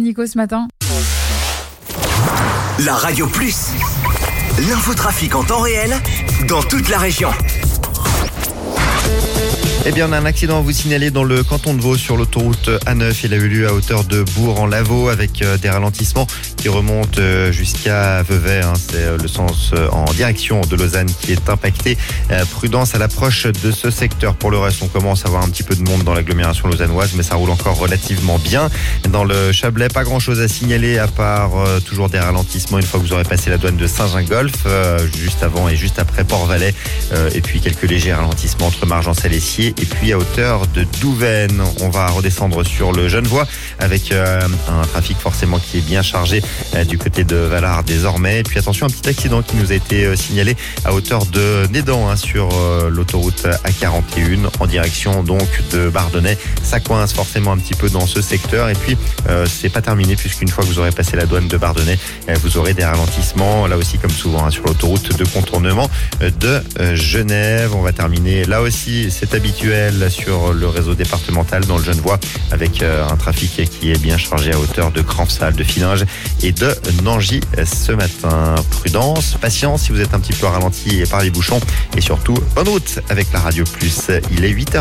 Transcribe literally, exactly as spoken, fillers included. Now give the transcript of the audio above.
Nico ce matin. La Radio Plus, l'infotrafic en temps réel dans toute la région. Eh bien, on a un accident à vous signaler dans le canton de Vaud sur l'autoroute A neuf. Il a eu lieu à hauteur de Bourg-en-Lavaux avec des ralentissements qui remontent jusqu'à Vevey. Hein. C'est le sens en direction de Lausanne qui est impacté. Prudence à l'approche de ce secteur. Pour le reste, on commence à avoir un petit peu de monde dans l'agglomération lausannoise, mais ça roule encore relativement bien. Dans le Chablais, pas grand-chose à signaler à part euh, toujours des ralentissements une fois que vous aurez passé la douane de Saint-Gingolph, euh, juste avant et juste après Port-Valais. Euh, et puis quelques légers ralentissements entre Margency-Lessier et puis à hauteur de Douvaine. On va redescendre sur le Genevois avec euh, un trafic forcément qui est bien chargé euh, du côté de Valard désormais. Et puis attention, un petit accident qui nous a été euh, signalé à hauteur de Nédan hein, sur euh, l'autoroute A quarante et un en direction donc de Bardonnay. Ça coince forcément un petit peu dans ce secteur et puis euh, c'est pas terminé puisqu'une fois que vous aurez passé la douane de Bardonnay, euh, vous aurez des ralentissements là aussi comme souvent hein, sur l'autoroute de contournement euh, de euh, Genève. On va terminer là aussi, c'est habituel sur le réseau départemental dans le Genevois avec euh, un trafic qui est bien chargé à hauteur de Crampsal, de Filinge et de Nangy ce matin. Prudence, patience si vous êtes un petit peu ralenti par les bouchons et surtout bonne route avec la Radio Plus. Il est huit heures.